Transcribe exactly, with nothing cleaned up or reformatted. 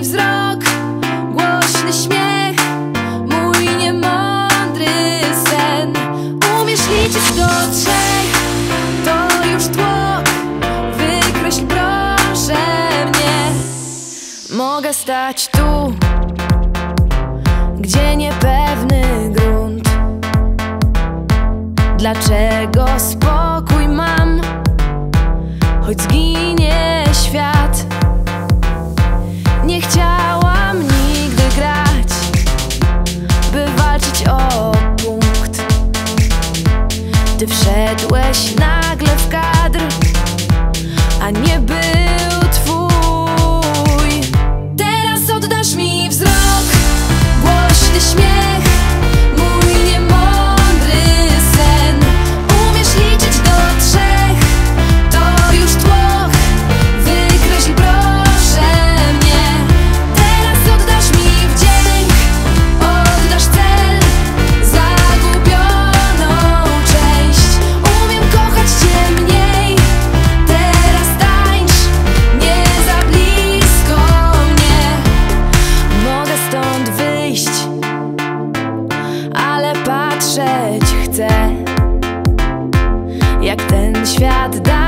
mi wzrok, głośny śmiech, mój niemądry sen. Umiesz liczyć do trzech, to już tło. Wykreśl proszę mnie. Mogę stać tu, gdzie niepewny grunt. Dlaczego spokój mam, choć zginie świat? Nie chciałam nigdy grać, by walczyć o punkt. Ty wszedłeś nagle w kadr, a nie był twój. Teraz oddasz mi wzrok, głośny śmiech, mój niemądry sen. Umiesz liczyć do trzech, to już tło. Wykreśl proszę mnie. Teraz oddasz mi wdzięk, oddasz cel, zagubioną część. Umiem kochać cię mniej, teraz tańcz, nie za blisko mnie. Mogę stąd wyjść, ale patrzeć chcę, jak ten świat da